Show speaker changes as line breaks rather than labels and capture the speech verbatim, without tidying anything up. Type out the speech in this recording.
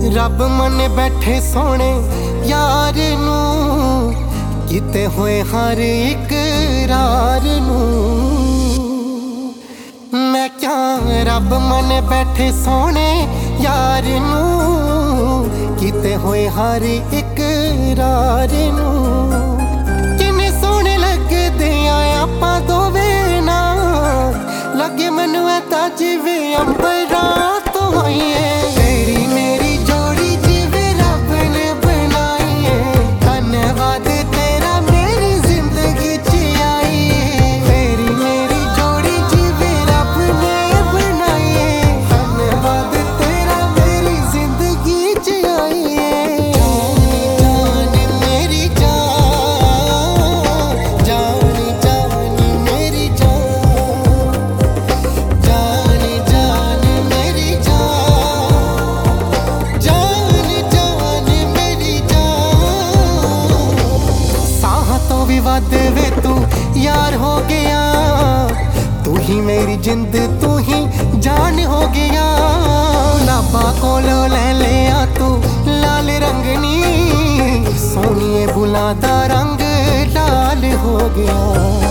रब मन बैठे सोने यार नू किते होए हर इकरार नू। मैं क्या रब मन बैठे सोने यार नू किते होए हर इकरार नू। किन्ने सोहने लगदे आ आपां दोवें ना, लगे मैनू ऐ जिवें अंबरां तों आईए। वे तू यार हो गया, तू ही मेरी जिंद तू ही जान हो गया। गुलाबा कोलों ले लिया तू लाल रंगनी, सोनिए बुला दा रंग लाल हो गया।